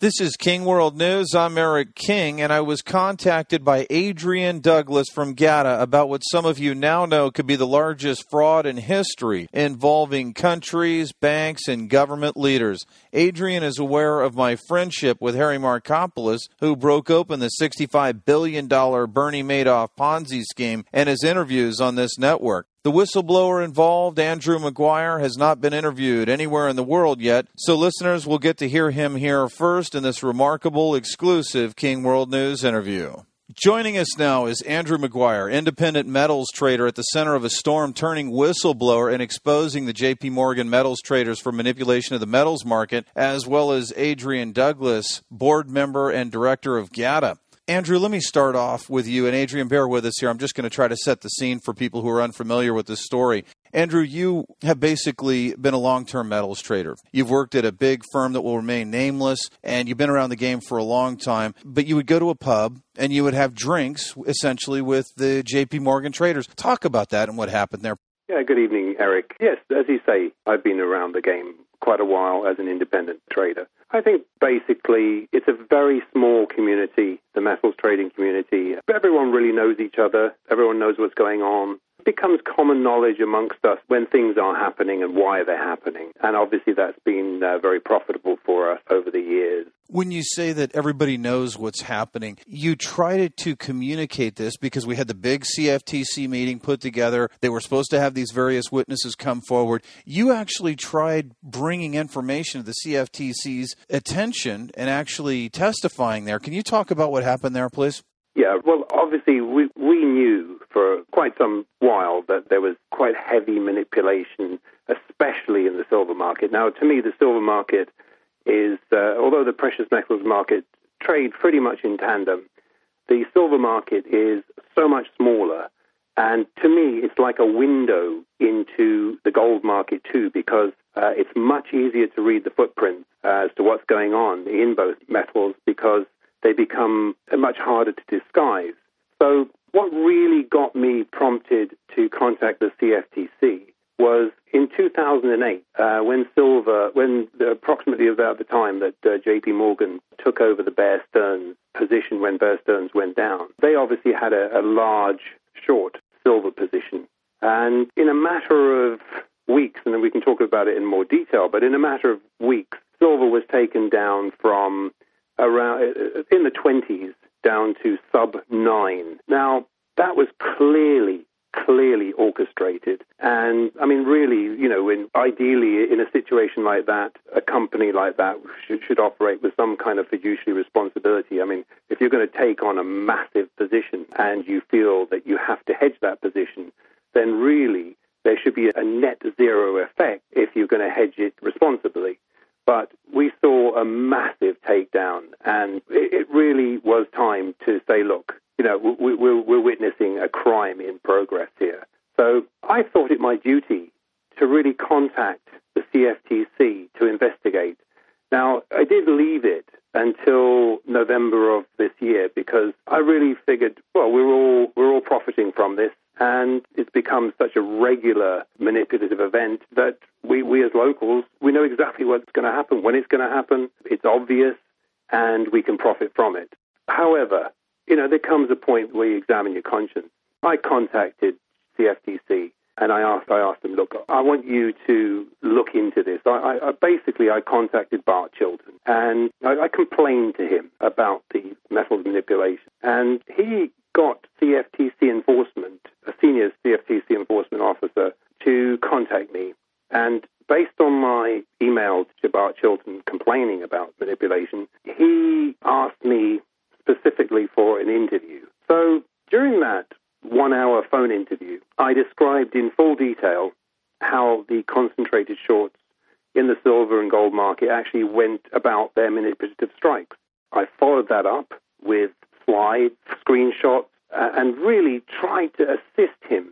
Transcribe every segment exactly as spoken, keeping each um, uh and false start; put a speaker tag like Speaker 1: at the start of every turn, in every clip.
Speaker 1: This is King World News. I'm Eric King, and I was contacted by Adrian Douglas from G A T A about what some of you now know could be the largest fraud in history involving countries, banks, and government leaders. Adrian is aware of my friendship with Harry Markopolos, who broke open the sixty-five billion dollars Bernie Madoff Ponzi scheme, and his interviews on this network. The whistleblower involved, Andrew Maguire, has not been interviewed anywhere in the world yet, so listeners will get to hear him here first in this remarkable, exclusive King World News interview. Joining us now is Andrew Maguire, independent metals trader at the center of a storm, turning whistleblower and exposing the J P Morgan metals traders for manipulation of the metals market, as well as Adrian Douglas, board member and director of G A T A. Andrew, let me start off with you, and Adrian, bear with us here. I'm just going to try to set the scene for people who are unfamiliar with this story. Andrew, you have basically been a long-term metals trader. You've worked at a big firm that will remain nameless, and you've been around the game for a long time. But you would go to a pub, and you would have drinks, essentially, with the J P Morgan traders. Talk about that and what happened there.
Speaker 2: Yeah, good evening, Eric. Yes, as you say, I've been around the game quite a while as an independent trader. I think basically it's a very small community, the metals trading community. Everyone really knows each other. Everyone knows what's going on. It becomes common knowledge amongst us when things are happening and why they're happening. And obviously that's been uh, very profitable for us over the years.
Speaker 1: When you say that everybody knows what's happening, you tried to communicate this because we had the big C F T C meeting put together. They were supposed to have these various witnesses come forward. You actually tried bringing information to the C F T C's attention and actually testifying there. Can you talk about what happened there, please?
Speaker 2: Yeah, well, obviously we, we knew for quite some while that there was quite heavy manipulation, especially in the silver market. Now, to me, the silver market is, uh, although the precious metals market trade pretty much in tandem, the silver market is so much smaller. And to me, it's like a window into the gold market too, because uh, it's much easier to read the footprints uh, as to what's going on in both metals, because they become much harder to disguise. So what really got me prompted to contact the C F T C was in two thousand eight, uh, when silver, when the, approximately about the time that uh, J P Morgan took over the Bear Stearns position when Bear Stearns went down. They obviously had a, a large short silver position. And in a matter of weeks, and then we can talk about it in more detail, but in a matter of weeks, silver was taken down from around in the twenties down to sub nine. Now, that was clearly, clearly orchestrated. And I mean, really, you know, in, ideally in a situation like that, a company like that should, should operate with some kind of fiduciary responsibility. I mean, if you're going to take on a massive position and you feel that you have to hedge that position, then really there should be a net zero effect if you're going to hedge it responsibly. But we saw a massive takedown, and it really was time to say, look, you know, we're, we're witnessing a crime in progress here. So I thought it my duty to really contact the C F T C to investigate. Now, I did leave it until November of this year because I really figured, well, we're all we're all profiting from this, and it's become such a regular manipulative event that we, we as locals, we know exactly what's going to happen, when it's going to happen, it's obvious, and we can profit from it. However, you know, there comes a point where you examine your conscience. I contacted C F T C, and I asked, I asked them, look, I want you to look into this. I, I basically, I contacted Bart Chilton, and I, I complained to him about the metals manipulation, and he got C F T C enforcement, a senior C F T C enforcement officer, to contact me. And based on my email to Bart Chilton complaining about manipulation, he asked me specifically for an interview. So during that one-hour phone interview, I described in full detail how the concentrated shorts in the silver and gold market actually went about their manipulative strikes. I followed that up with slides, screenshots, uh, and really tried to assist him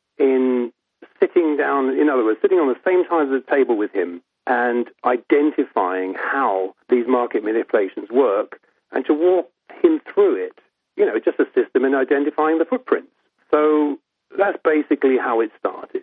Speaker 2: in sitting down, in other words, sitting on the same side of the table with him and identifying how these market manipulations work and to walk him through it, you know, just assist him in identifying the footprints. So that's basically how it started.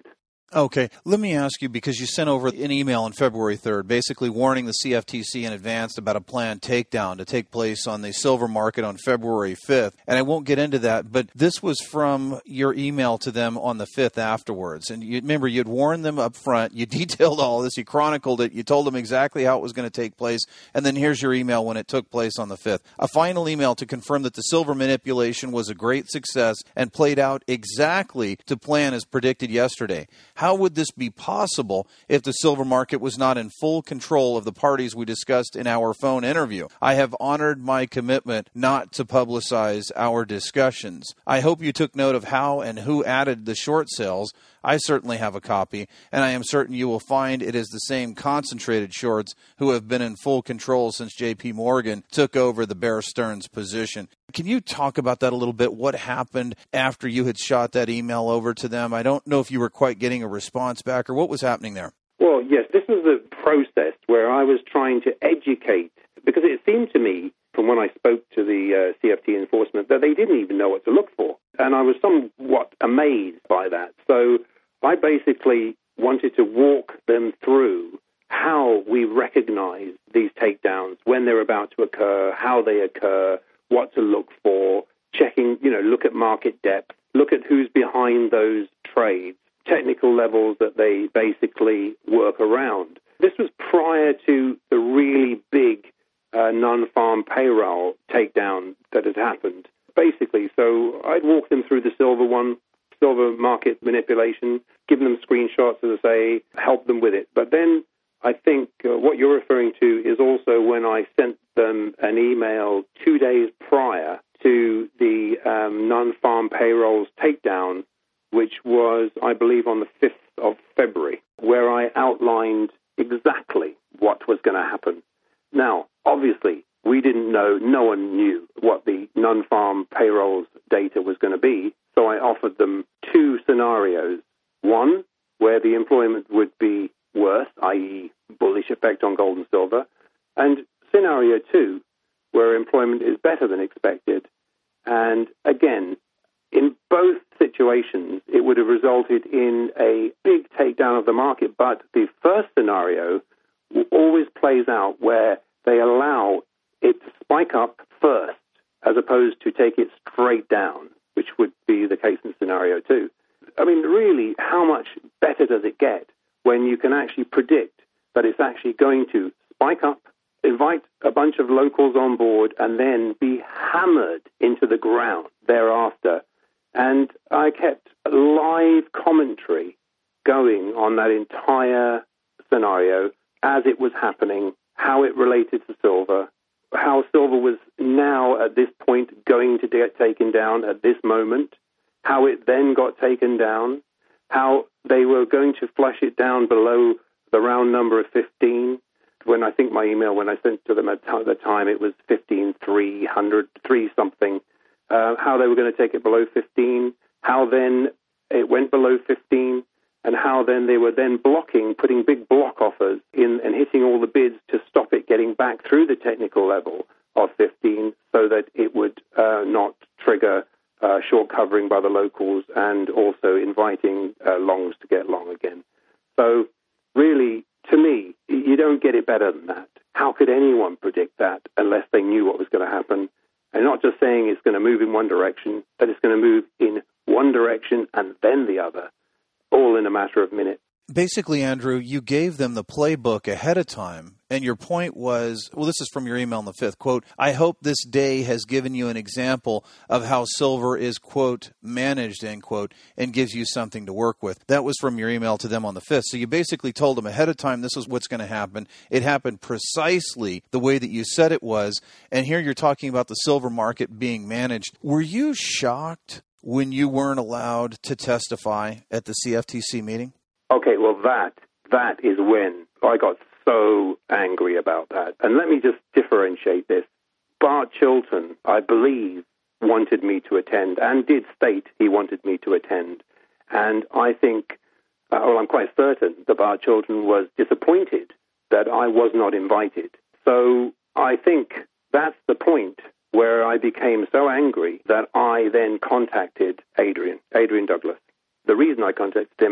Speaker 1: Okay. Let me ask you, because you sent over an email on February third, basically warning the C F T C in advance about a planned takedown to take place on the silver market on February fifth. And I won't get into that, but this was from your email to them on the fifth afterwards. And you remember, you'd warned them up front. You detailed all this. You chronicled it. You told them exactly how it was going to take place. And then here's your email when it took place on the fifth. A final email to confirm that the silver manipulation was a great success and played out exactly to plan as predicted yesterday. How would this be possible if the silver market was not in full control of the parties we discussed in our phone interview? I have honored my commitment not to publicize our discussions. I hope you took note of how and who added the short sales. I certainly have a copy, and I am certain you will find it is the same concentrated shorts who have been in full control since J P Morgan took over the Bear Stearns position. Can you talk about that a little bit? What happened after you had shot that email over to them? I don't know if you were quite getting a response back, or what was happening there?
Speaker 2: Well, yes, this was the process where I was trying to educate, because it seemed to me, from when I spoke to the uh, C F T enforcement, that they didn't even know what to look for. And I was somewhat amazed by that. So I basically wanted to walk them through how we recognize these takedowns, when they're about to occur, how they occur, what to look for, checking, you know, look at market depth, look at who's behind those trades, technical levels that they basically work around. This was prior to the really big uh, non-farm payroll takedown that had happened, basically. So I'd walk them through the silver one, silver market manipulation, give them screenshots, as I say, help them with it. But then I think uh, what you're referring to is also when I sent them an email two days prior to the um, non-farm payrolls takedown, which was, I believe, on the fifth of February, where I outlined exactly what was going to happen. Now, obviously, we didn't know, no one knew what the non-farm payrolls data was going to be, so I offered them two scenarios. One, where the employment would be worse, that is bullish effect on gold and silver, and scenario two, where employment is better than expected. And again, in both situations, it would have resulted in a big takedown of the market, but the first scenario always plays out where they allow it to spike up first, as opposed to take it straight down, which would be the case in scenario two. I mean, really, how much better does it get when you can actually predict that it's actually going to spike up, invite a bunch of locals on board, and then be hammered into the ground thereafter? And I kept live commentary going on that entire scenario as it was happening, how it related to silver, how silver was now at this point going to get taken down at this moment, how it then got taken down, how they were going to flush it down below the round number of fifteen. When I think my email, when I sent to them at the time, it was fifteen three hundred, three something. Uh, how they were going to take it below fifteen, how then it went below fifteen, and how then they were then blocking, putting big block offers in and hitting all the bids to stop it getting back through the technical level of fifteen, so that it would uh, not trigger uh, short covering by the locals, and also inviting uh, longs to get long again. So really, to me, you don't get it better than that. How could anyone predict that unless they knew what was going to happen? And not just saying it's going to move in one direction, but it's going to move in one direction and then the other, all in a matter of minutes.
Speaker 1: Basically, Andrew, you gave them the playbook ahead of time, and your point was, well, this is from your email on the fifth, quote, I hope this day has given you an example of how silver is, quote, managed, end quote, and gives you something to work with. That was from your email to them on the fifth. So you basically told them ahead of time this is what's going to happen. It happened precisely the way that you said it was, and here you're talking about the silver market being managed. Were you shocked when you weren't allowed to testify at the C F T C meeting?
Speaker 2: Okay, well, that that is when I got so angry about that. And let me just differentiate this. Bart Chilton, I believe, wanted me to attend and did state he wanted me to attend. And I think, uh, well, I'm quite certain that Bart Chilton was disappointed that I was not invited. So I think that's the point where I became so angry that I then contacted Adrian, Adrian Douglas. The reason I contacted him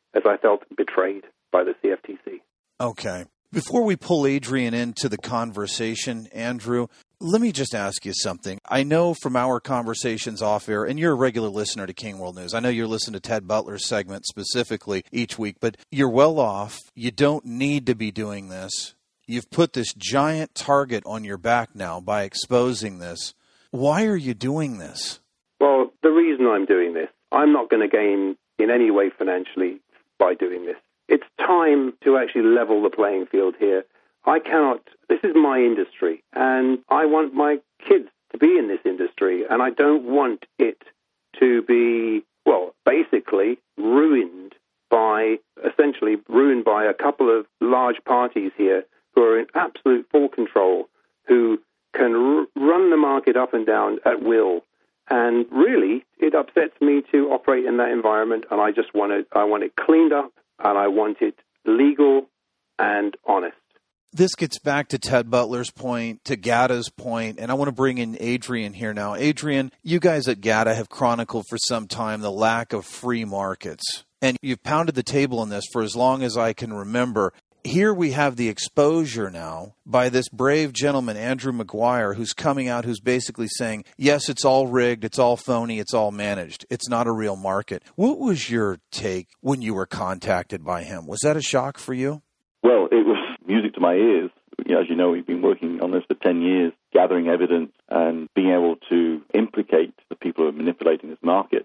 Speaker 2: as I felt betrayed by the C F T C.
Speaker 1: Okay. Before we pull Adrian into the conversation, Andrew, let me just ask you something. I know from our conversations off air, and you're a regular listener to King World News. I know you're listening to Ted Butler's segment specifically each week, but you're well off. You don't need to be doing this. You've put this giant target on your back now by exposing this. Why are you doing this?
Speaker 2: Well, the reason I'm doing this, I'm not going to gain in any way financially by doing this. It's time to actually level the playing field here. I cannot, this is my industry, and I want my kids to be in this industry, and I don't want it to be, well, basically ruined by, essentially ruined by a couple of large parties here who are in absolute full control, who can r- run the market up and down at will. And really, it upsets me to operate in that environment, and I just want it, I want it cleaned up, and I want it legal and honest.
Speaker 1: This gets back to Ted Butler's point, to GATA's point, and I want to bring in Adrian here now. Adrian, you guys at GATA have chronicled for some time the lack of free markets, and you've pounded the table on this for as long as I can remember. Here we have the exposure now by this brave gentleman, Andrew Maguire, who's coming out, who's basically saying, yes, it's all rigged, it's all phony, it's all managed. It's not a real market. What was your take when you were contacted by him? Was that a shock for you?
Speaker 3: Well, it was music to my ears. You know, as you know, we've been working on this for ten years, gathering evidence and being able to implicate the people who are manipulating this market.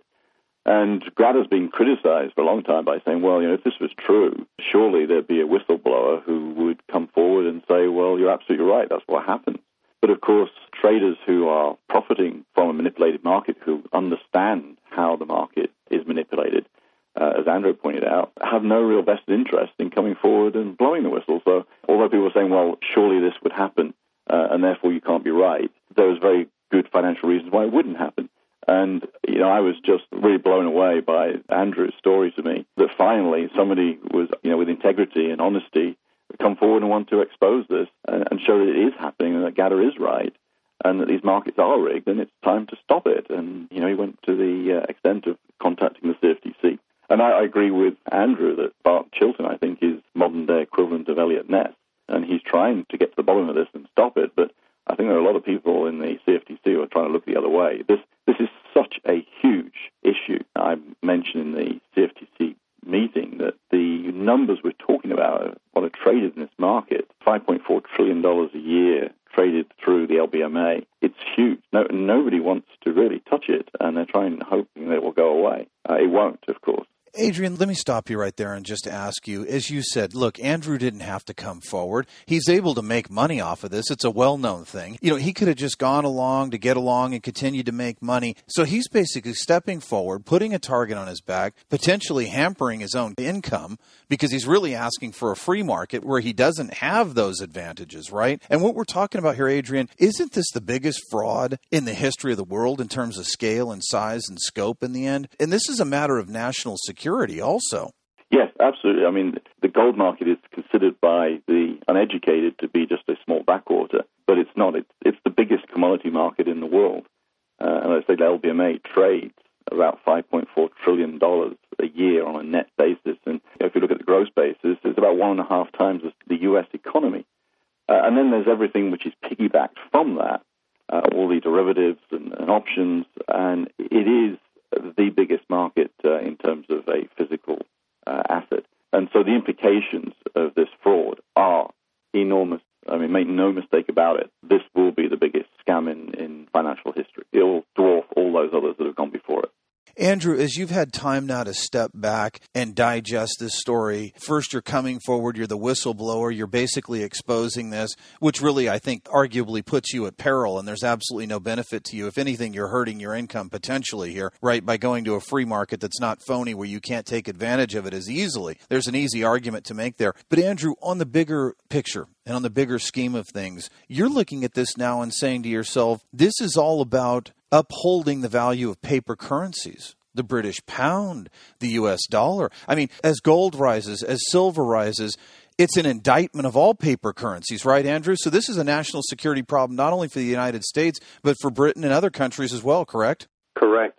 Speaker 3: And GATA's been criticized for a long time by saying, well, you know, if this was true, surely there'd be a whistleblower who would come forward and say, well, you're absolutely right, that's what happened. But of course, traders who are profiting from a manipulated market, who understand how the market is manipulated, uh, as Andrew pointed out, have no real vested interest in coming forward and blowing the whistle. So although people are saying, well, surely this would happen, uh, and therefore you can't be right, there was very good financial reasons why it wouldn't happen. And, you know, I was just really blown away by Andrew's story to me, that finally somebody was, you know, with integrity and honesty, come forward and want to expose this and, and show that it is happening and that GATA is right and that these markets are rigged and it's time to stop it. And, you know, he went to the uh, extent of contacting the C F T C. And I, I agree with Andrew that Bart Chilton, I think, is modern-day equivalent of Elliot Ness. And he's trying to get to the bottom of this and stop it, but I think there are a lot of people in the C F T C who are trying to look the other way. This this is such a huge issue. I mentioned in the C F T C meeting that the numbers we're talking about, what are traded in this market, five point four trillion dollars a year traded through the L B M A. It's huge. No, nobody wants to really touch it, and they're trying, hoping that it will go away. Uh, it won't, of course.
Speaker 1: Adrian, let me stop you right there and just ask you, as you said, look, Andrew didn't have to come forward. He's able to make money off of this. It's a well-known thing. You know, he could have just gone along to get along and continued to make money. So he's basically stepping forward, putting a target on his back, potentially hampering his own income because he's really asking for a free market where he doesn't have those advantages, right? And what we're talking about here, Adrian, isn't this the biggest fraud in the history of the world in terms of scale and size and scope in the end? And this is a matter of national security. Security also.
Speaker 3: Yes, absolutely. I mean, the gold market is considered by the uneducated to be just a small backwater, but it's not. It's, it's the biggest commodity market in the world. Uh, and I say the L B M A trades about five point four trillion dollars a year on a net basis. And if you look at the gross basis, it's about one and a half times the U S economy. Uh, and then there's everything which is piggybacked from that, uh, all the derivatives and, and options, and it is the biggest market uh, in terms of a physical uh, asset. And so the implications of this fraud are enormous. I mean, make no mistake about it, this will be the biggest scam in, in financial history. It will dwarf all those others that have gone before it.
Speaker 1: Andrew, as you've had time now to step back and digest this story, first you're coming forward, you're the whistleblower, you're basically exposing this, which really, I think, arguably puts you at peril, and there's absolutely no benefit to you. If anything, you're hurting your income potentially here, right, by going to a free market that's not phony where you can't take advantage of it as easily. There's an easy argument to make there. But Andrew, on the bigger picture and on the bigger scheme of things, you're looking at this now and saying to yourself, this is all about upholding the value of paper currencies, the British pound, the U S dollar. I mean, as gold rises, as silver rises, it's an indictment of all paper currencies, right, Andrew? So this is a national security problem not only for the United States, but for Britain and other countries as well, correct?
Speaker 2: Correct.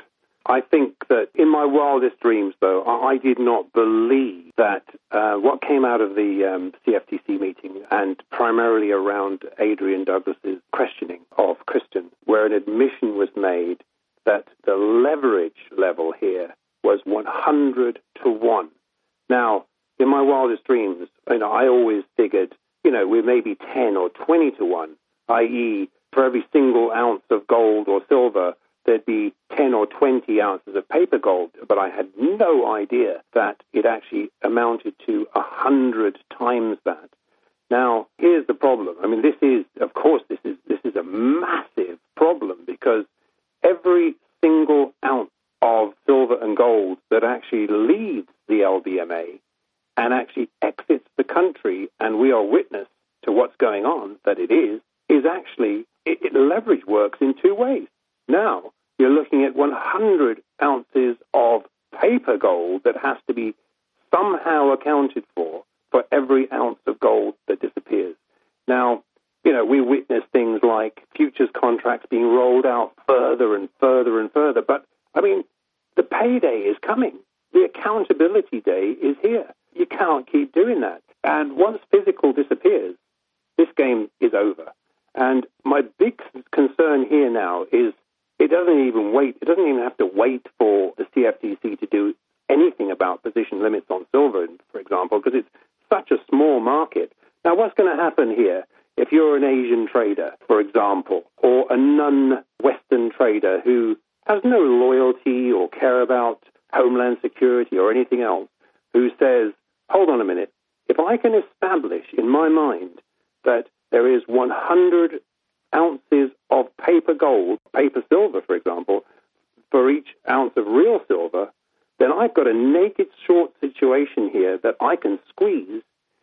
Speaker 2: I think that in my wildest dreams, though, I did not believe that uh, what came out of the um, C F T C meeting, and primarily around Adrian Douglas's questioning of Christian, where an admission was made that the leverage level here was one hundred to one. Now, in my wildest dreams, you know, I always figured, you know, we're maybe ten or twenty to one, that is, for every single ounce of gold or silver, there'd be ten or twenty ounces of paper gold, but I had no idea that it actually amounted to one hundred times that. Now, here's the problem. I mean, this is, of course, this is this is a massive problem, because every single ounce of silver and gold that actually leaves the L B M A and actually exits the country, and we are witness to what's going on, that it is, is actually, it, it leverage works in two ways. Now, you're looking at one hundred ounces of paper gold that has to be somehow accounted for for every ounce of gold that disappears. Now, you know, we witness things like futures contracts being rolled out further and further and further. But, I mean, the payday is coming. The accountability day is here. You can't keep doing that. And once physical disappears, this game is over. And my big concern here now is it doesn't even wait. It doesn't even have to wait for the C F T C to do anything about position limits on silver, for example, because it's such a small market. Now, what's going to happen here if you're an Asian trader, for example, or a non-Western trader who has no loyalty or care about homeland security or anything else, who says, hold on a minute, if I can establish in my mind that there is one hundred ounces of paper gold, paper silver, for example, for each ounce of real silver, then I've got a naked short situation here that I can squeeze,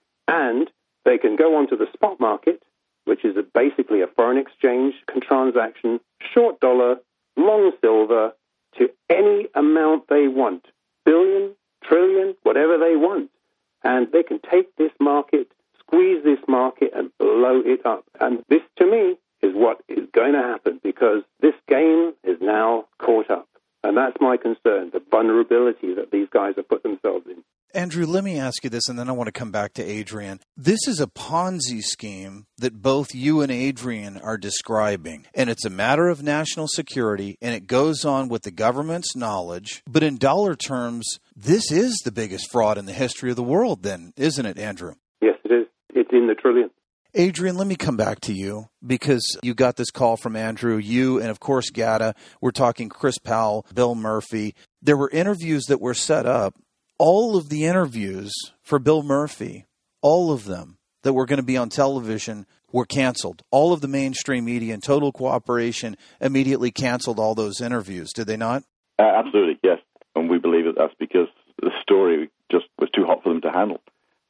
Speaker 2: and they can go onto the spot market, which is a, basically a foreign exchange transaction, short dollar, long silver, to any amount they want, billion, trillion, whatever they want. And they can take this market, squeeze this market, and blow it up. And this, to me, is what is going to happen, because this game is now caught up. And that's my concern, the vulnerability that these guys have put themselves in.
Speaker 1: Andrew, let me ask you this, and then I want to come back to Adrian. This is a Ponzi scheme that both you and Adrian are describing, and it's a matter of national security, and it goes on with the government's knowledge. But in dollar terms, this is the biggest fraud in the history of the world then, isn't it, Andrew?
Speaker 2: Yes, it is. It's in the trillions.
Speaker 1: Adrian, let me come back to you, because you got this call from Andrew, you, and of course Gata. We're talking Chris Powell, Bill Murphy. There were interviews that were set up. All of the interviews for Bill Murphy, all of them that were going to be on television, were canceled. All of the mainstream media and Total Cooperation immediately canceled all those interviews, did they not?
Speaker 3: Uh, absolutely, yes. And we believe that that's because the story just was too hot for them to handle.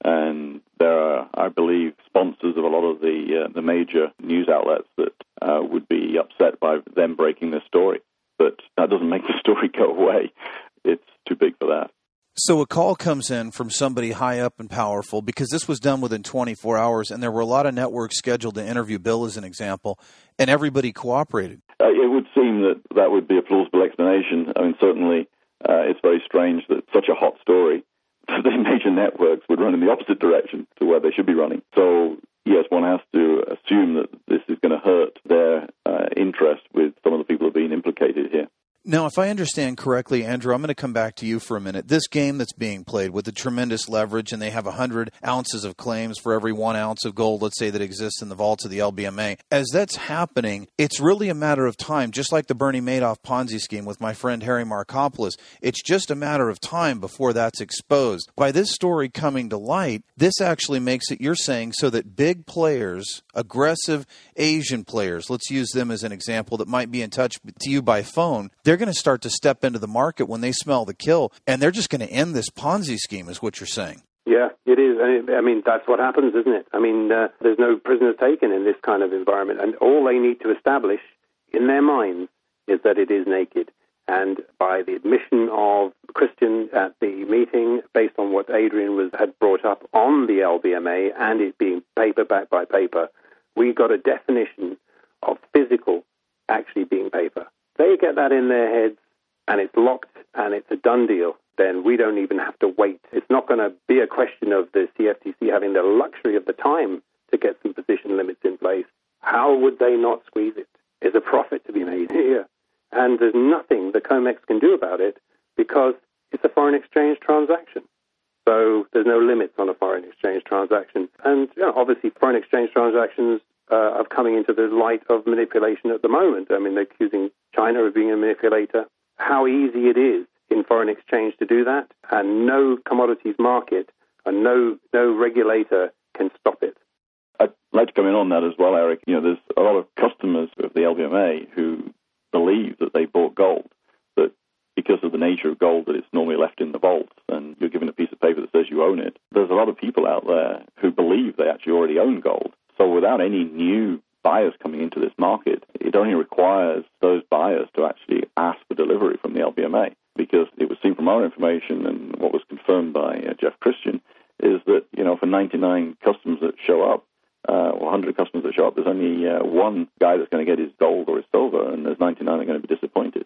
Speaker 3: And there are, I believe, sponsors of a lot of the uh, the major news outlets that uh, would be upset by them breaking this story. But that doesn't make the story go away. It's too big for that.
Speaker 1: So a call comes in from somebody high up and powerful, because this was done within twenty-four hours, and there were a lot of networks scheduled to interview Bill as an example, and everybody cooperated.
Speaker 3: Uh, it would seem that that would be a plausible explanation. I mean, certainly uh, it's very strange that such a hot story, the major networks would run in the opposite direction to where they should be running. So, yes, one has to assume that this is going to hurt their uh, interest with some of the people who are being implicated here.
Speaker 1: Now, if I understand correctly, Andrew, I'm going to come back to you for a minute. This game that's being played with the tremendous leverage, and they have one hundred ounces of claims for every one ounce of gold, let's say, that exists in the vaults of the L B M A. As that's happening, it's really a matter of time, just like the Bernie Madoff Ponzi scheme with my friend Harry Markopolos. It's just a matter of time before that's exposed. By this story coming to light, this actually makes it, you're saying, so that big players, aggressive Asian players, let's use them as an example, that might be in touch to you by phone, they're going to start to step into the market when they smell the kill, and they're just going to end this Ponzi scheme, is what you're saying.
Speaker 2: Yeah, it is. I mean, that's what happens, isn't it? I mean, uh, there's no prisoners taken in this kind of environment, and all they need to establish in their minds is that it is naked. And by the admission of Christian at the meeting, based on what Adrian was had brought up on the L B M A and it being paper back by paper, we got a definition of physical actually being paper. They get that in their heads, and it's locked and it's a done deal, then we don't even have to wait. It's not going to be a question of the C F T C having the luxury of the time to get some position limits in place. How would they not squeeze it? There's a profit to be made here. And there's nothing the COMEX can do about it because it's a foreign exchange transaction. So there's no limits on a foreign exchange transaction. And you know, obviously foreign exchange transactions uh, are coming into the light of manipulation at the moment. I mean, they're accusing China of being a manipulator. How easy it is in foreign exchange to do that, and no commodities market and no no regulator can stop it.
Speaker 3: I'd like to come in on that as well, Eric. You know, there's a lot of customers of the L B M A who believe that they bought gold, that because of the nature of gold that it's normally left in the vault and you're given a piece of paper that says you own it. There's a lot of people out there who believe they actually already own gold. So without any new buyers coming into this market, it only requires those buyers to actually ask for delivery from the L B M A, because it was seen from our information and what was confirmed by uh, Jeff Christian is that, you know, for ninety-nine customers that show up, uh, or one hundred customers that show up, there's only uh, one guy that's going to get his gold or his silver, and there's ninety-nine that are going to be disappointed.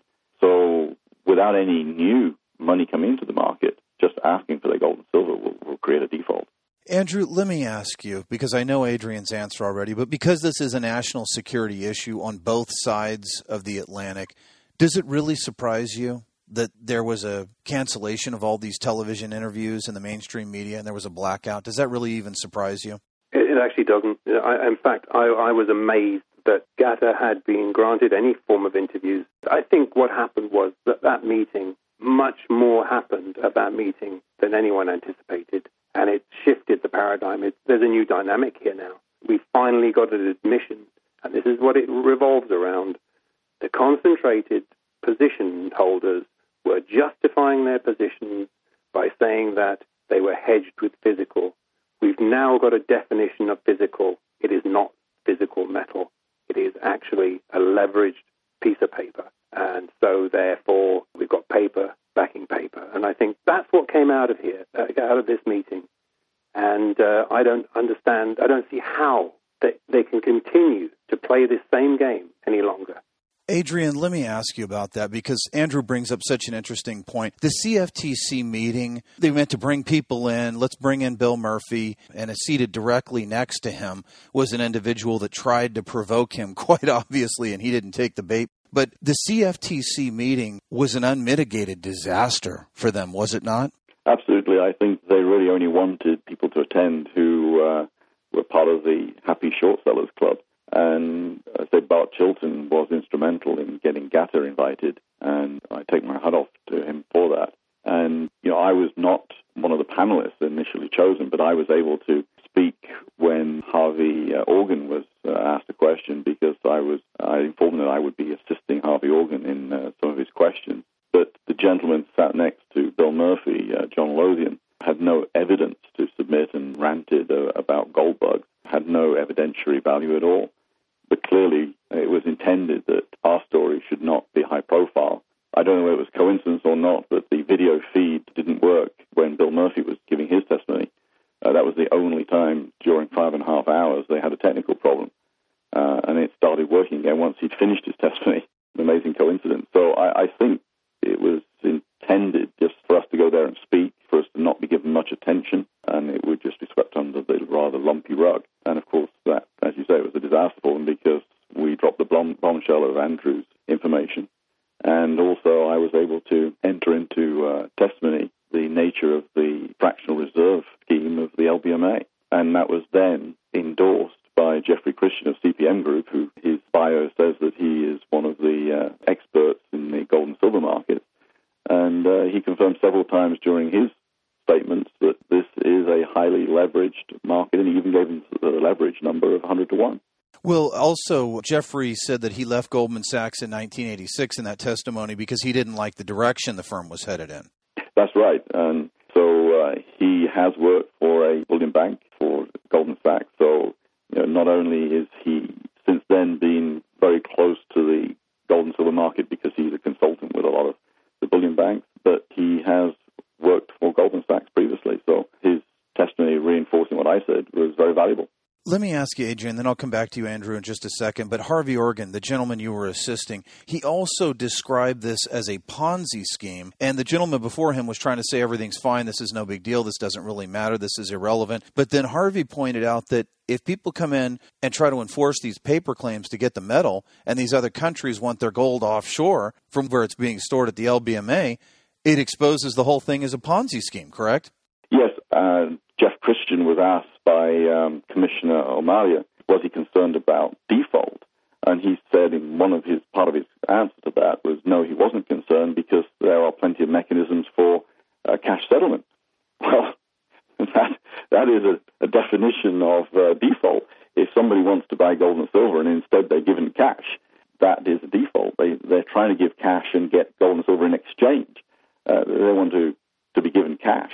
Speaker 3: So without any new money coming into the market, just asking for their gold and silver will, will create a default.
Speaker 1: Andrew, let me ask you, because I know Adrian's answer already, but because this is a national security issue on both sides of the Atlantic, does it really surprise you that there was a cancellation of all these television interviews in the mainstream media and there was a blackout? Does that really even surprise you?
Speaker 2: It, it actually doesn't. I, in fact, I, I was amazed that Gatta had been granted any form of interviews. I think what happened was that that meeting, much more happened at that meeting than anyone anticipated. And it shifted the paradigm. It, there's a new dynamic here now. We finally got an admission, and this is what it revolves around. The concentrated position holders were justifying their positions by saying that they were hedged with physical. We've now got a definition of physical. It is not physical metal. It is actually a leveraged piece of paper. And so, therefore, we've got paper backing paper. And I think that's what came out of here, uh, out of this meeting. And uh, I don't understand, I don't see how they, they can continue to play this same game any longer.
Speaker 1: Adrian, let me ask you about that, because Andrew brings up such an interesting point. The C F T C meeting, they meant to bring people in. Let's bring in Bill Murphy, and seated directly next to him was an individual that tried to provoke him, quite obviously, and he didn't take the bait. But the C F T C meeting was an unmitigated disaster for them, was it not?
Speaker 3: Absolutely. I think they really only wanted people to attend who uh, were part of the Happy Short Sellers Club. And I say Bart Chilton was instrumental in getting Gatta invited, and I take my hat off to him for that. And, you know, I was not one of the panelists initially chosen, but I was able to speak when Harvey uh, Organ was uh, asked a question, because I was I informed him that I would be assisting Harvey Organ in uh, some of his questions. But the gentleman sat next to Bill Murphy, uh, John Lothian, had no evidence to submit and ranted uh, about gold bugs, had no evidentiary value at all. But clearly it was intended that our story should not be high profile. I don't know whether it was coincidence or not, but the video feed didn't work when Bill Murphy was giving his testimony. Uh, that was the only time during five and a half hours they had a technical problem. Uh, and it started working again once he'd finished his testimony. An amazing coincidence. So I, I think it was intended just for us to go there and speak, for us to not be given much attention, and it would just be swept under the rather lumpy rug. And of course, that, as you say, was a disaster for them, because we dropped the bomb- bombshell of Andrew's information. And also, I was able to enter into uh, testimony the nature of the fractional reserve scheme of the L B M A. And that was then endorsed by Jeffrey Christian of C P M Group, who his bio says that he is one of the uh, experts in the gold and silver market. And uh, he confirmed several times during his statements that this is a highly leveraged market, and he even gave him the leverage number of one hundred to one.
Speaker 1: Well, also, Jeffrey said that he left Goldman Sachs in nineteen eighty-six in that testimony because he didn't like the direction the firm was headed in.
Speaker 3: That's right. And so uh, he has worked for a bullion bank for Goldman Sachs. So, you know, not only is he since then been very close to the gold and silver market because he's a consultant with a lot of the bullion banks, but he has worked for Goldman Sachs previously. So his testimony reinforcing what I said was very valuable.
Speaker 1: Let me ask you, Adrian, then I'll come back to you, Andrew, in just a second. But Harvey Organ, the gentleman you were assisting, he also described this as a Ponzi scheme. And the gentleman before him was trying to say everything's fine, this is no big deal, this doesn't really matter, this is irrelevant. But then Harvey pointed out that if people come in and try to enforce these paper claims to get the metal, and these other countries want their gold offshore from where it's being stored at the L B M A, it exposes the whole thing as a Ponzi scheme, correct?
Speaker 3: Yes, uh, Jeff Christian was asked by um, Commissioner O'Malley, was he concerned about default? And he said in one of his, part of his answer to that was, no, he wasn't concerned because there are plenty of mechanisms for uh, cash settlement. Well, that, that is a, a definition of uh, default. If somebody wants to buy gold and silver and instead they're given cash, that is a default. They, they're trying to give cash and get gold and silver in exchange. Uh, they want to, to be given cash.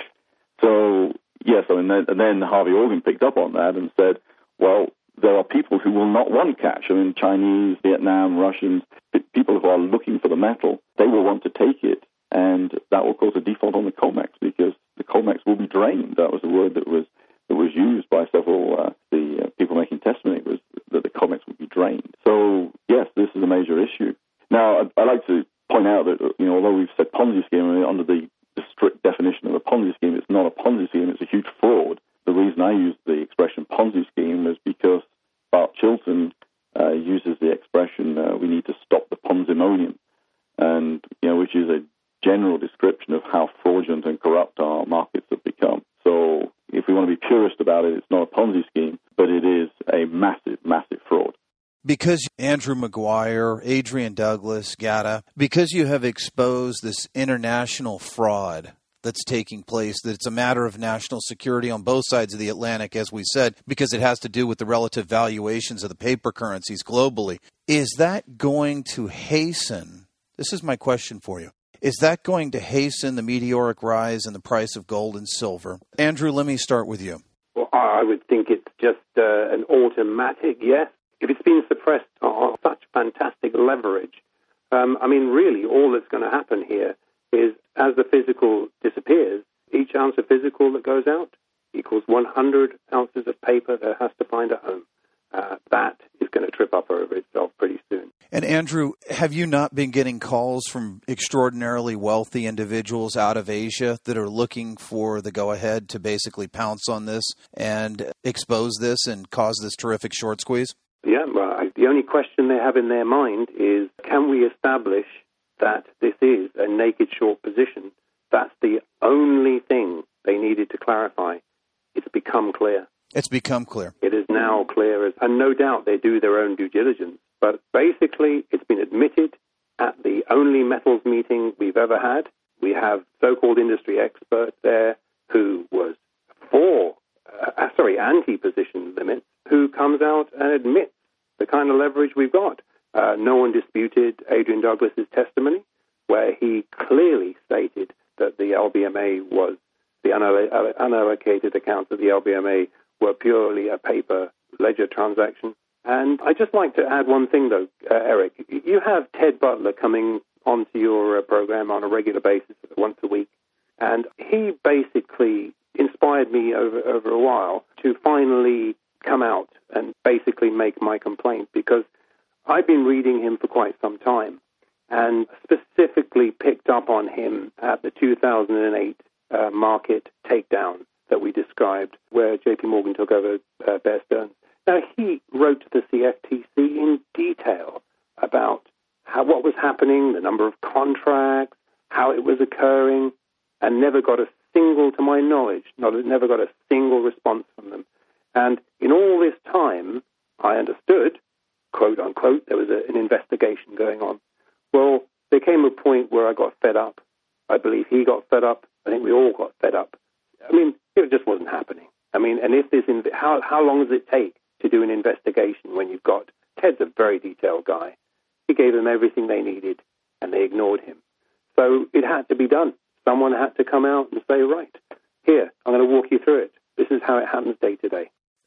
Speaker 3: So, yes, I mean, then, and then Harvey Organ picked up on that and said, well, there are people who will not want cash. I mean, Chinese, Vietnam, Russians, people who are looking for the metal, they will want to take it, and that will cause a default on the COMEX because the COMEX will be drained. That was the word that was that was used by several uh, the uh, people making testimony, was that the COMEX would be drained. So, yes, this is a major issue. Now, I'd, I'd like to point out that, you know, although we've said Ponzi scheme, I mean, under the the strict definition of a Ponzi scheme, it's not a Ponzi scheme, it's a huge fraud. The reason I use the expression Ponzi scheme is because Bart Chilton uh, uses the expression, uh, we need to stop the Ponzimonium, and, you know, which is a general description of how fraudulent and corrupt our markets have become. So if we want to be purist about it, it's not a Ponzi scheme, but it is a massive, massive fraud.
Speaker 1: Because Andrew Maguire, Adrian Douglas, Gatta, because you have exposed this international fraud that's taking place, that it's a matter of national security on both sides of the Atlantic, as we said, because it has to do with the relative valuations of the paper currencies globally. Is that going to hasten, this is my question for you, is that going to hasten the meteoric rise in the price of gold and silver? Andrew, let me start with you.
Speaker 2: Well, I would think it's just uh, an automatic yes. If it's been suppressed on such fantastic leverage, um, I mean, really, all that's going to happen here is as the physical disappears, each ounce of physical that goes out equals one hundred ounces of paper that has to find a home. Uh, that is going to trip up over itself pretty soon.
Speaker 1: And Andrew, have you not been getting calls from extraordinarily wealthy individuals out of Asia that are looking for the go-ahead to basically pounce on this and expose this and cause this terrific short squeeze?
Speaker 2: Yeah, well, I, the only question they have in their mind is, can we establish that this is a naked short position? That's the only thing they needed to clarify. It's become clear.
Speaker 1: It's become clear.
Speaker 2: It is now clear, as, and no doubt they do their own due diligence. But basically, it's been admitted at the only metals meeting we've ever had. We have so-called industry expert there who was for, uh, sorry, anti-position limits, who comes out and admits the kind of leverage we've got. Uh, no one disputed Adrian Douglas's testimony, where he clearly stated that the L B M A was, the unall- unallocated accounts of the L B M A were purely a paper ledger transaction. And I'd just like to add one thing, though, uh, Eric. You have Ted Butler coming onto your uh, program on a regular basis, once a week, and he basically inspired me over, over a while to finally come out and basically make my complaint, because I've been reading him for quite some time and specifically picked up on him at the two thousand eight uh, market takedown that we described, where J P Morgan took over uh, Bear Stearns. Now, he wrote to the C F T C in detail about how, what was happening, the number of contracts, how it was occurring, and never got a single, to my knowledge, not, never got a single response from them. And in all this time, I understood, quote unquote, there was a, an investigation going on. Well, there came a point where I got fed up. I believe he got fed up. I think we all got fed up. I mean, it just wasn't happening. I mean, and if this, inv- how how long does it take to do an investigation when you've got, Ted's a very detailed guy. He gave them everything they needed, and they ignored him. So it had to be done. Someone had to come out and say, right, here, I'm going to walk you through it. This is how it happens day to day.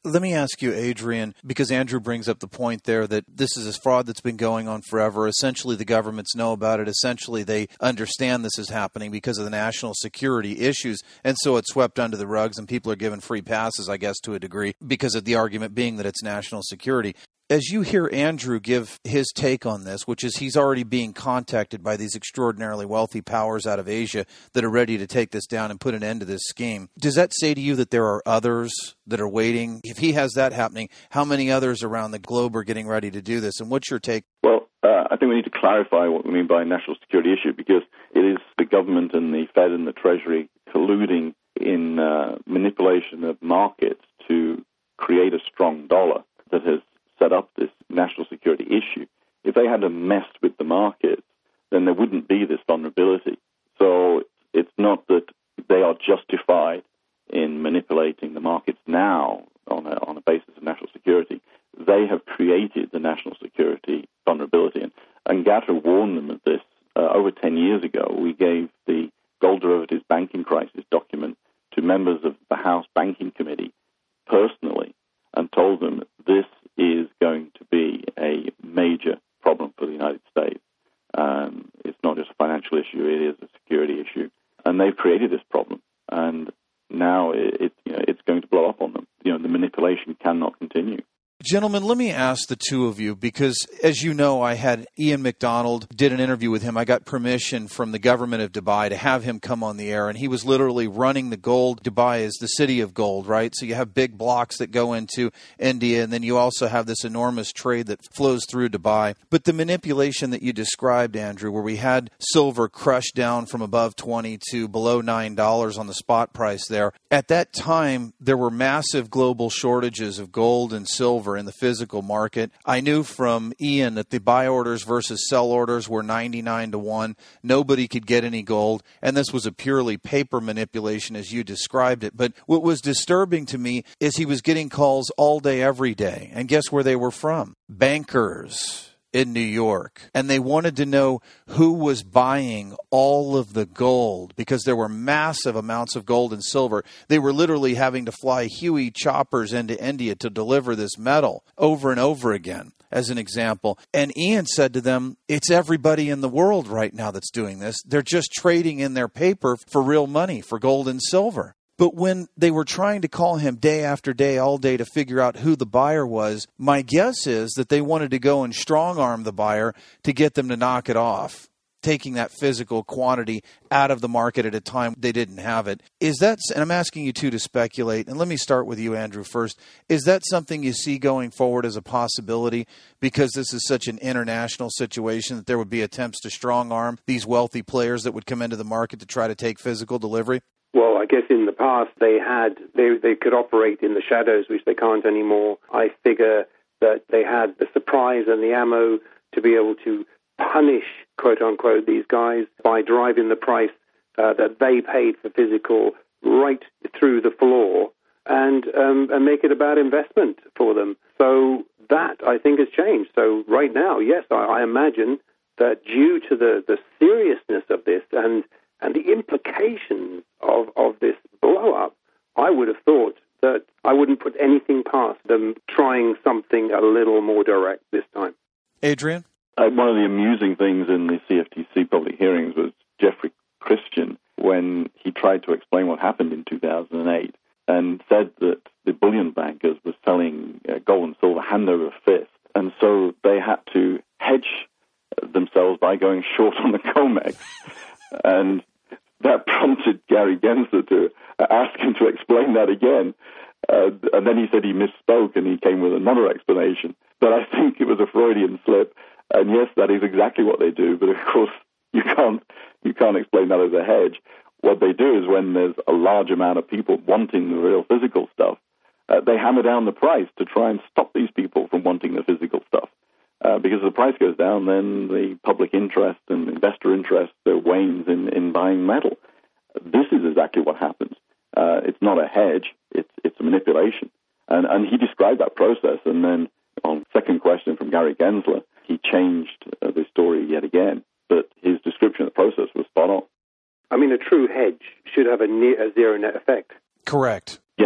Speaker 1: Let me ask you, Adrian, because Andrew brings up the point there that this is a fraud that's been going on forever. Essentially, the governments know about it. Essentially, they understand this is happening because of the national security issues. And so it's swept under the rugs and people are given free passes, I guess, to a degree, because of the argument being that it's national security. As you hear Andrew give his take on this, which is he's already being contacted by these extraordinarily wealthy powers out of Asia that are ready to take this down and put an end to this scheme, does that say to you that there are others that are waiting? If he has that happening, how many others around the globe are getting ready to do this? And what's your take?
Speaker 3: Well, uh, I think we need to clarify what we mean by a national security issue, because it is the government and the Fed and the Treasury colluding in uh, manipulation of markets to create a strong dollar that has set up this national security issue. If they had messed with the markets, then there wouldn't be this vulnerability. So it's not that they are justified in manipulating the markets now on a, on a basis of national security. They have created the national security vulnerability. And, and GATA warned them of this uh, over ten years ago. We gave the gold derivatives banking crisis document to members of the House Banking Committee personally and told them this is going to be a major problem for the United States. Um, it's not just a financial issue, it is a security issue. And they've created this problem. And now it, it, you know, it's going to blow up on them. You know, the manipulation cannot continue.
Speaker 1: Gentlemen, let me ask the two of you, because as you know, I had Ian McDonald, did an interview with him. I got permission from the government of Dubai to have him come on the air, and he was literally running the gold. Dubai is the city of gold, right? So you have big blocks that go into India, and then you also have this enormous trade that flows through Dubai. But the manipulation that you described, Andrew, where we had silver crushed down from above twenty to below nine dollars on the spot price there, at that time, there were massive global shortages of gold and silver in the physical market. I knew from Ian that the buy orders versus sell orders were ninety-nine to one. Nobody could get any gold, and this was a purely paper manipulation as you described it. But what was disturbing to me is he was getting calls all day, every day. And guess where they were from? Bankers in New York. And they wanted to know who was buying all of the gold, because there were massive amounts of gold and silver. They were literally having to fly Huey choppers into India to deliver this metal over and over again, as an example. And Ian said to them, it's everybody in the world right now that's doing this. They're just trading in their paper for real money, for gold and silver. But when they were trying to call him day after day, all day, to figure out who the buyer was, my guess is that they wanted to go and strong-arm the buyer to get them to knock it off, taking that physical quantity out of the market at a time they didn't have it. Is that, and I'm asking you two to speculate, and let me start with you, Andrew, first. Is that something you see going forward as a possibility, because this is such an international situation, that there would be attempts to strong-arm these wealthy players that would come into the market to try to take physical delivery?
Speaker 2: Well, I guess in the past they had, they they could operate in the shadows, which they can't anymore. I figure that they had the surprise and the ammo to be able to punish, quote unquote, these guys by driving the price uh, that they paid for physical right through the floor, and um, and make it a bad investment for them. So that, I think, has changed. So right now, yes, I, I imagine that due to the, the seriousness of this and and the implications of, of this blow-up, I would have thought that I wouldn't put anything past them trying something a little more direct this time.
Speaker 1: Adrian?
Speaker 3: Uh, one of the amusing things in the C F T C public hearings was Jeffrey Christian, when he tried to explain what happened in two thousand eight, and said that the bullion bankers were selling uh, gold and silver hand over fist, and so they had to hedge themselves by going short on the COMEX. And that prompted Gary Gensler to ask him to explain that again. Uh, and then he said he misspoke, and he came with another explanation. But I think it was a Freudian slip. And yes, that is exactly what they do. But of course, you can't you can't explain that as a hedge. What they do is, when there's a large amount of people wanting the real physical stuff, uh, they hammer down the price to try and stop these people from wanting the physical stuff. Uh, because if the price goes down, then the public interest and investor interest uh, wanes in, in buying metal. This is exactly what happens. Uh, it's not a hedge, it's it's a manipulation. And, and he described that process, and then on second question from Gary Gensler, he changed uh, the story yet again. But his description of the process was spot on.
Speaker 2: I mean, a true hedge should have a, near, a zero net effect.
Speaker 1: Correct.
Speaker 3: Yes.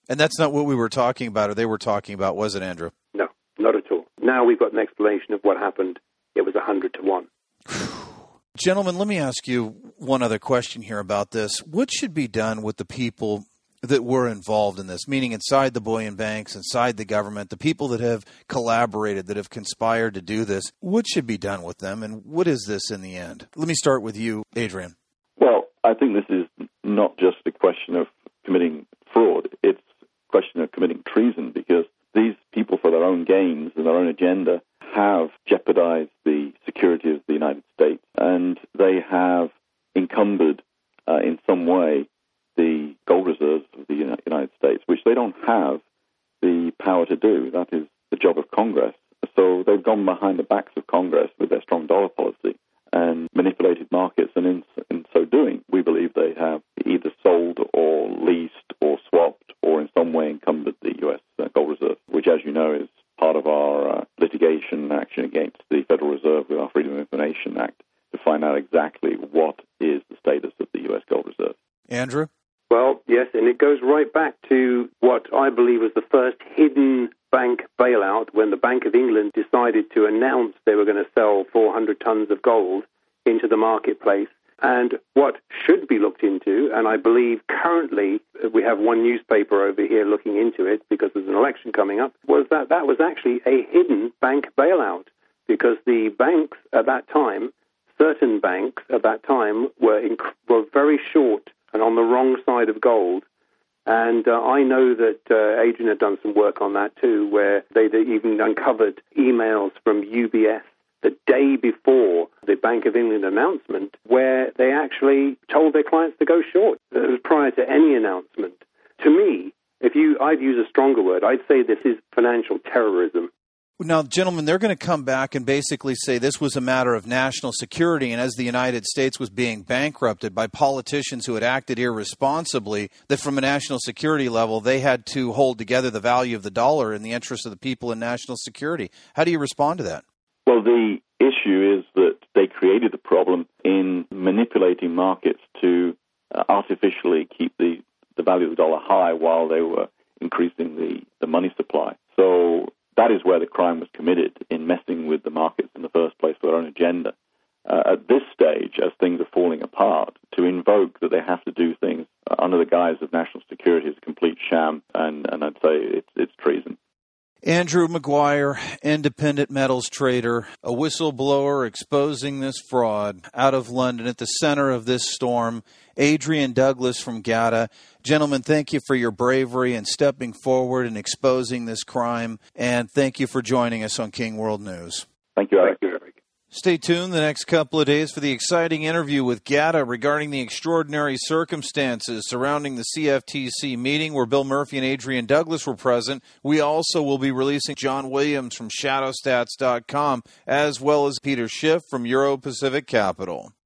Speaker 1: And that's not what we were talking about, or they were talking about, was it, Andrew?
Speaker 2: No, not at all. Now we've got an explanation of what happened. It was one hundred to one.
Speaker 1: Gentlemen, let me ask you one other question here about this. What should be done with the people that were involved in this, meaning inside the bullion banks, inside the government, the people that have collaborated, that have conspired to do this? What should be done with them, and what is this in the end? Let me start with you, Adrian.
Speaker 3: Well, I think this is not just a question of committing fraud. It's a question of committing treason, because these people, for their own gains and their own agenda, have jeopardized the security of the United States, and they have encumbered uh, in some way the gold reserves of the United States, which they don't have the power to do. That is the job of Congress. So they've gone behind the backs of Congress with their strong dollar policy and manipulated markets, and in, in so doing, we believe they have either sold or leased or swapped or in some way encumbered the U S uh, gold reserve, which, as you know, is part of our uh, litigation action against the Federal Reserve with our Freedom of Information Act to find out exactly what is the status of the U S gold reserve.
Speaker 1: Andrew?
Speaker 2: Well, yes, and it goes right back to what I believe was the first hidden bank bailout when the Bank of England decided to announce they were going to sell four hundred tons of gold into the marketplace. And what should be looked into, and I believe currently we have one newspaper over here looking into it because there's an election coming up, was that that was actually a hidden bank bailout, because the banks at that time, certain banks at that time, were inc- were very short and on the wrong side of gold. And uh, I know that uh, Adrian had done some work on that too, where they even uncovered emails from U B S the day before the Bank of England announcement, where they actually told their clients to go short. It was prior to any announcement. To me, if you, I'd use a stronger word, I'd say this is financial terrorism.
Speaker 1: Now, gentlemen, they're going to come back and basically say this was a matter of national security, and as the United States was being bankrupted by politicians who had acted irresponsibly, that from a national security level, they had to hold together the value of the dollar in the interest of the people in national security. How do you respond to that?
Speaker 3: Well, the issue is that they created the problem in manipulating markets to uh, artificially keep the, the value of the dollar high while they were increasing the, the money supply. So that is where the crime was committed, in messing with the markets in the first place for their own agenda. Uh, at this stage, as things are falling apart, to invoke that they have to do things uh, under the guise of national security is a complete sham, and, and I'd say it's, it's treason.
Speaker 1: Andrew Maguire, independent metals trader, a whistleblower exposing this fraud out of London at the center of this storm. Adrian Douglas from G A T A. Gentlemen, thank you for your bravery and stepping forward and exposing this crime. And thank you for joining us on King World News.
Speaker 3: Thank you, Eric.
Speaker 2: Thank you, Eric.
Speaker 1: Stay tuned the next couple of days for the exciting interview with G A T A regarding the extraordinary circumstances surrounding the C F T C meeting where Bill Murphy and Adrian Douglas were present. We also will be releasing John Williams from Shadow Stats dot com, as well as Peter Schiff from Euro Pacific Capital.